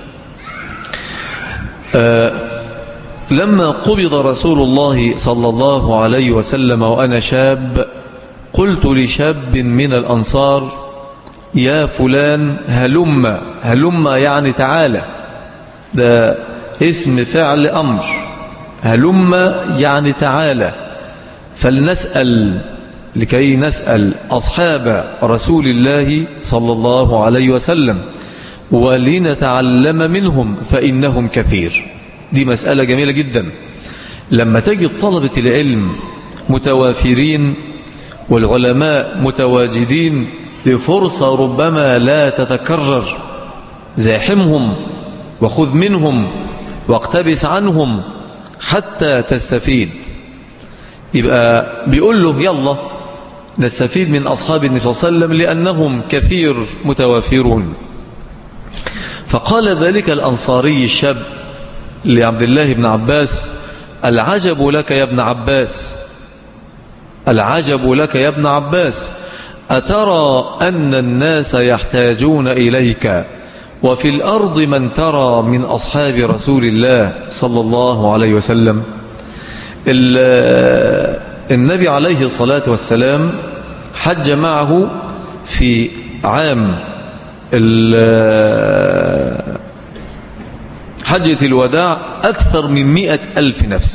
لما قبض رسول الله صلى الله عليه وسلم وأنا شاب قلت لشاب من الأنصار: يا فلان هلم يعني تعالى، ده اسم فعل أمر، هلم يعني تعالى، فلنسأل لكي نسأل أصحاب رسول الله صلى الله عليه وسلم ولنتعلم منهم فإنهم كثير. دي مسألة جميلة جدا. لما تجد طلبة العلم متوافرين والعلماء متواجدين بفرصة ربما لا تتكرر، زاحمهم وخذ منهم واقتبس عنهم حتى تستفيد. يبقى بيقول له يلا نستفيد من أصحاب النبي صلى الله عليه وسلم لأنهم كثير متوافرون. فقال ذلك الأنصاري الشاب لعبد الله بن عباس: العجب لك يا ابن عباس، العجب لك يا ابن عباس، أترى أن الناس يحتاجون إليك وفي الأرض من ترى من أصحاب رسول الله صلى الله عليه وسلم. النبي عليه الصلاة والسلام حج معه في عام حجة الوداع أكثر من 100,000 نفس،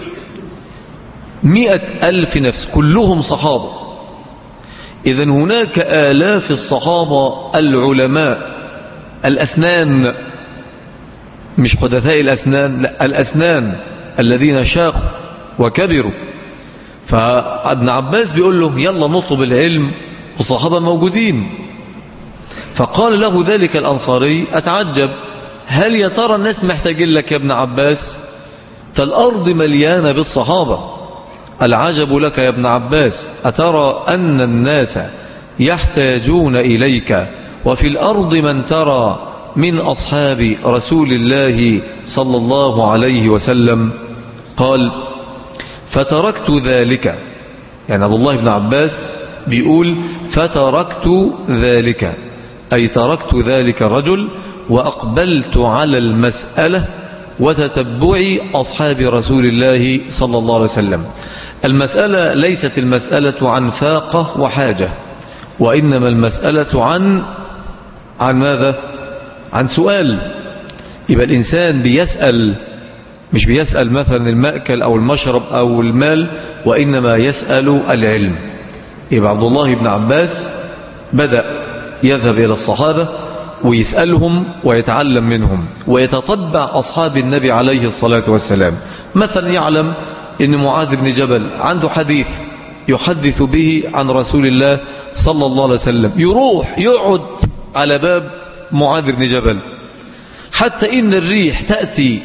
100,000 نفس كلهم صحابة. إذن هناك آلاف الصحابة العلماء الأسنان، مش حدثاء الأسنان، لا الأسنان الذين شاقوا وكبروا. فابن عباس بيقول له يلا نطلب العلم والصحابة موجودين. فقال له ذلك الأنصاري: أتعجب، هل يا ترى الناس محتاجين لك يا ابن عباس؟ فالأرض مليانة بالصحابة. العجب لك يا ابن عباس، أترى أن الناس يحتاجون إليك وفي الأرض من ترى من أصحاب رسول الله صلى الله عليه وسلم؟ قال: فتركت ذلك. يعني عبد الله بن عباس بيقول فتركت ذلك، أي تركت ذلك الرجل وأقبلت على المسألة وتتبع أصحاب رسول الله صلى الله عليه وسلم. المسألة ليست المسألة عن فاقة وحاجة، وإنما المسألة عن ماذا؟ عن سؤال. يبقى الإنسان بيسأل، مش بيسأل مثلا المأكل أو المشرب أو المال، وإنما يسأل العلم. يبقى عبد الله بن عباس بدأ يذهب إلى الصحابة ويسألهم ويتعلم منهم ويتطبع أصحاب النبي عليه الصلاة والسلام. مثلا يعلم أن معاذ بن جبل عنده حديث يحدث به عن رسول الله صلى الله عليه وسلم، يروح يقعد على باب معاذ بن جبل حتى إن الريح تأتي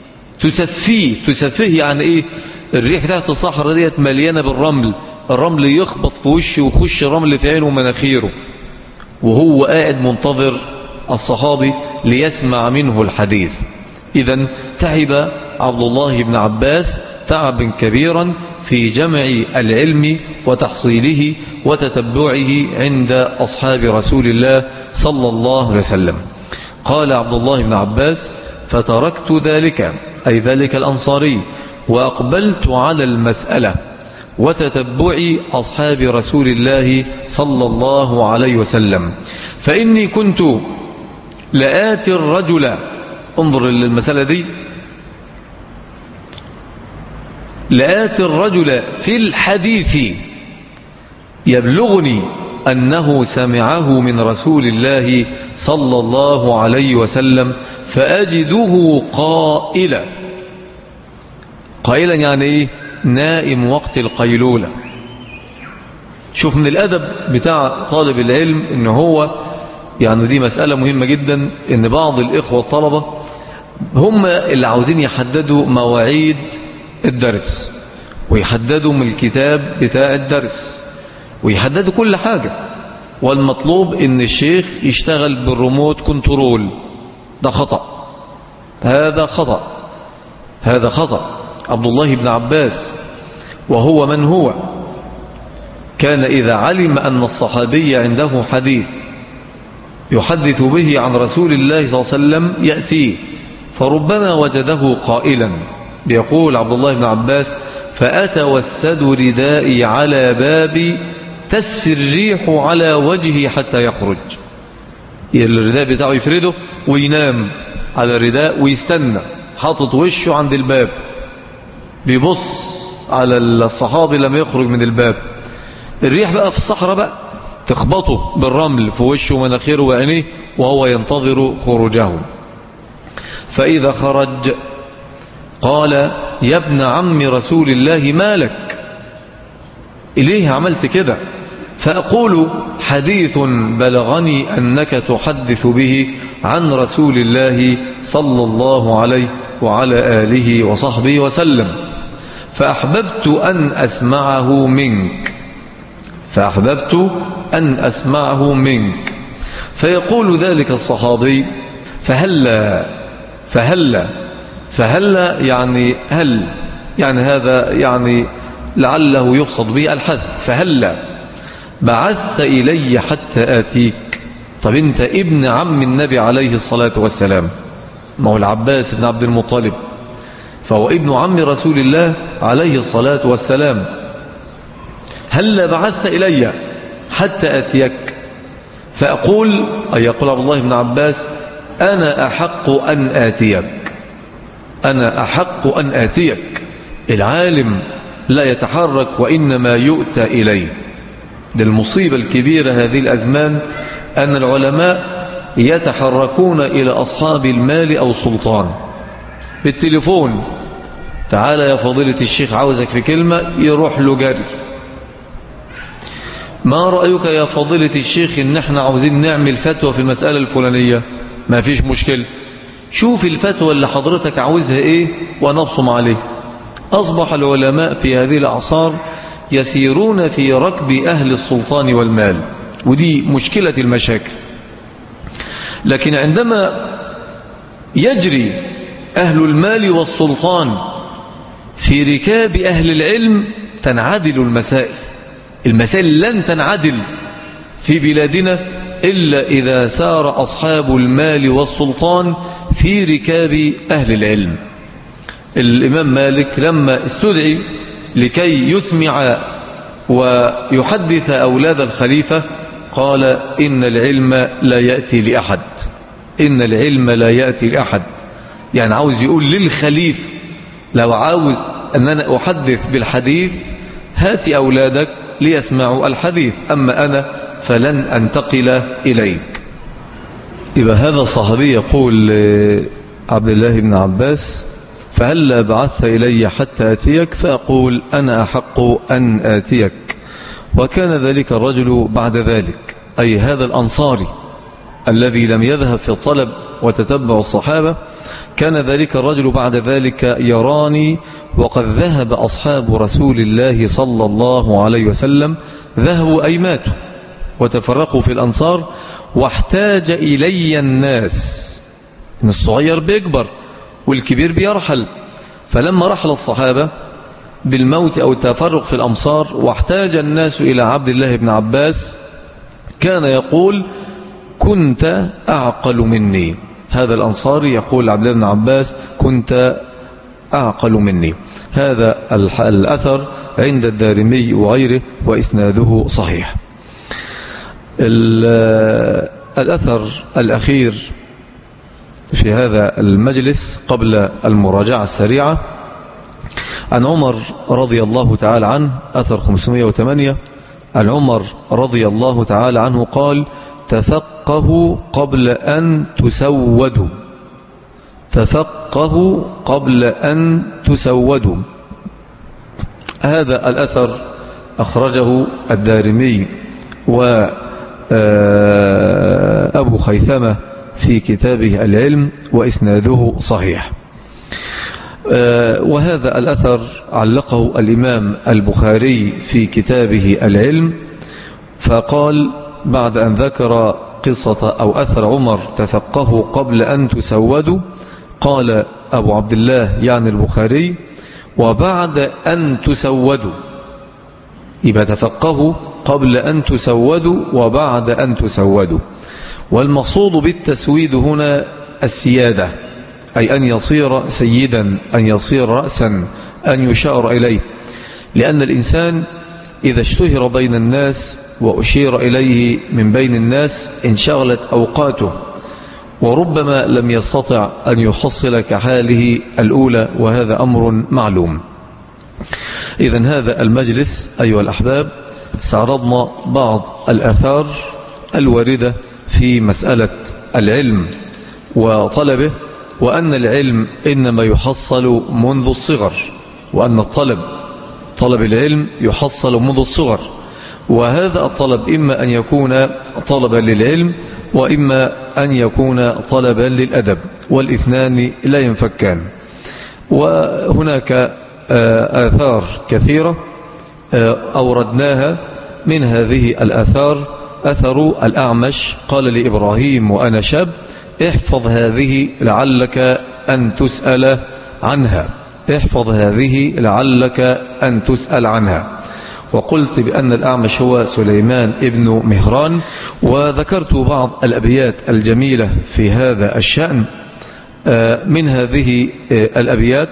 تسفيه. يعني إيه الريح تحت الصحراء ديت مليانة بالرمل، الرمل يخبط في وشه وخش رمل في عينه ومناخيره، وهو قاعد منتظر الصحابي ليسمع منه الحديث. إذن تعب عبد الله بن عباس تعبا كبيرا في جمع العلم وتحصيله وتتبعه عند أصحاب رسول الله صلى الله عليه وسلم. قال عبد الله بن عباس: فتركت ذلك، أي ذلك الأنصاري، وأقبلت على المسألة وتتبع أصحاب رسول الله صلى الله عليه وسلم، فإني كنت لآتي الرجل، انظر للمسألة دي، لآتي الرجل في الحديث يبلغني أنه سمعه من رسول الله صلى الله عليه وسلم فأجده قائلا يعني إيه؟ نائم وقت القيلولة. شوف من الأدب بتاع طالب العلم إن هو يعني دي مسألة مهمة جدا، إن بعض الإخوة الطلبة هم اللي عاوزين يحددوا مواعيد الدرس ويحددوا من الكتاب بتاع الدرس ويحددوا كل حاجة، والمطلوب إن الشيخ يشتغل بالريموت كنترول. ده خطأ، هذا خطأ، هذا خطأ. عبد الله بن عباس وهو من هو كان إذا علم أن الصحابي عنده حديث يحدث به عن رسول الله صلى الله عليه وسلم يأتيه، فربما وجده قائلا. بيقول عبد الله بن عباس: فأتوسد ردائي على بابي تسري الريح على وجهي حتى يخرج. الرداء بتاعه يفرده وينام على الرداء ويستنى حاطط وشه عند الباب، بيبص على الصحابي لما يخرج من الباب. الريح بقى في الصحراء بقى تخبطه بالرمل في وشه ومناخيره وعينيه وهو ينتظر خروجه. فإذا خرج قال: يا ابن عم رسول الله مالك، إليه عملت كده؟ فأقول: حديث بلغني أنك تحدث به عن رسول الله صلى الله عليه وعلى آله وصحبه وسلم، فأحببت أن أسمعه منك، فأحببت أن أسمعه منك. فيقول ذلك الصحابي: فهلا يعني هل، يعني هذا يعني لعله يقصد به الحث. فهلا بعثت إلي حتى آتيك. طب انت ابن عم النبي عليه الصلاة والسلام، ما هو العباس بن عبد المطلب، فهو ابن عم رسول الله عليه الصلاة والسلام. هلا بعثت إلي حتى آتيك. فأقول، أي يقول عبد الله بن عباس: أنا أحق أن آتيك، أنا أحق أن آتيك. العالم لا يتحرك وإنما يؤتى إليه. للمصيبة الكبيرة هذه الأزمان أن العلماء يتحركون إلى أصحاب المال أو السلطان بالتليفون: تعال يا فضيلة الشيخ عاوزك في كلمة، يروح له جري. ما رأيك يا فضيلة الشيخ إن احنا عاوزين نعمل فتوى في المسألة الفلانية؟ ما فيش مشكلة، شوف الفتوى اللي حضرتك عاوزها ايه ونبصم عليه. أصبح العلماء في هذه الأعصار يسيرون في ركب أهل السلطان والمال، ودي مشكلة المشاكل. لكن عندما يجري أهل المال والسلطان في ركاب أهل العلم تنعدل المسائل. المسائل لن تنعدل في بلادنا إلا إذا سار أصحاب المال والسلطان في ركاب أهل العلم. الإمام مالك لما استدعي لكي يسمع ويحدث أولاد الخليفة قال: إن العلم لا يأتي لأحد، إن العلم لا يأتي لأحد. يعني عاوز يقول للخليفة: لو عاوز أن أنا أحدث بالحديث هات أولادك ليسمعوا الحديث، أما أنا فلن أنتقل إليك. يبقى هذا الصحابي يقول عبد الله بن عباس: فهلا بعثت إلي حتى آتيك؟ فأقول: أنا أحق أن آتيك. وكان ذلك الرجل بعد ذلك، أي هذا الأنصاري الذي لم يذهب في الطلب وتتبع الصحابة، كان ذلك الرجل بعد ذلك يراني وقد ذهب أصحاب رسول الله صلى الله عليه وسلم، ذهبوا أي ماتوا وتفرقوا في الأنصار، واحتاج إلي الناس. إن الصغير بيكبر والكبير بيرحل، فلما رحل الصحابة بالموت أو التفرق في الأمصار واحتاج الناس إلى عبد الله بن عباس كان يقول كنت أعقل مني. هذا الأنصاري يقول عبد الله بن عباس كنت أعقل مني. هذا الأثر عند الدارمي وغيره وإسناده صحيح. الأثر الأخير في هذا المجلس قبل المراجعة السريعة عن عمر رضي الله تعالى عنه، أثر 508. عن عمر رضي الله تعالى عنه قال تفقهوا قبل أن تسودوا. تفقهوا قبل أن تسودوا. هذا الأثر أخرجه الدارمي وأبو خيثمة في كتابه العلم وإسناده صحيح. وهذا الأثر علقه الإمام البخاري في كتابه العلم، فقال بعد أن ذكر قصة أو أثر عمر تفقهوا قبل أن تسودوا، قال أبو عبد الله يعني البخاري وبعد أن تسودوا. يبقى تفقهوا قبل أن تسودوا وبعد أن تسودوا. والمقصود بالتسويد هنا السيادة، أي أن يصير سيدا، أن يصير رأسا، أن يشار إليه. لأن الإنسان إذا اشتهر بين الناس وأشير إليه من بين الناس انشغلت أوقاته، وربما لم يستطع أن يحصل كحاله الأولى، وهذا أمر معلوم. إذن هذا المجلس أيها الأحباب استعرضنا بعض الآثار الواردة في مسألة العلم وطلبه، وأن العلم إنما يحصل منذ الصغر، وأن طلب العلم يحصل منذ الصغر. وهذا الطلب إما أن يكون طلبا للعلم وإما أن يكون طلبا للأدب، والاثنان لا ينفكان. وهناك آثار كثيرة أوردناها. من هذه الآثار أثر الأعمش قال لإبراهيم وأنا شاب احفظ هذه لعلك أن تسأل عنها. احفظ هذه لعلك أن تسأل عنها. وقلت بأن الأعمش هو سليمان ابن مهران. وذكرت بعض الأبيات الجميلة في هذا الشأن. من هذه الأبيات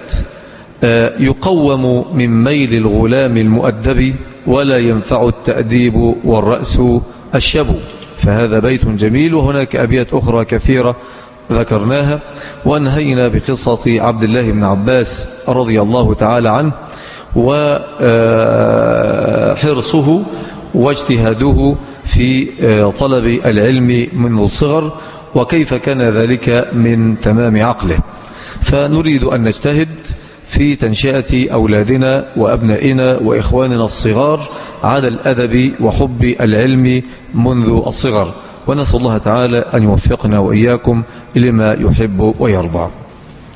يقوم من ميل الغلام المؤدب ولا ينفع التأديب والرأس الشب. فهذا بيت جميل. وهناك أبيات أخرى كثيرة ذكرناها، وانهينا بقصة عبد الله بن عباس رضي الله تعالى عنه وحرصه واجتهاده في طلب العلم منذ الصغر، وكيف كان ذلك من تمام عقله. فنريد أن نجتهد في تنشئة أولادنا وأبنائنا وإخواننا الصغار على الأدب وحب العلم منذ الصغر، ونسأل الله تعالى أن يوفقنا وإياكم لما يحب ويرضى.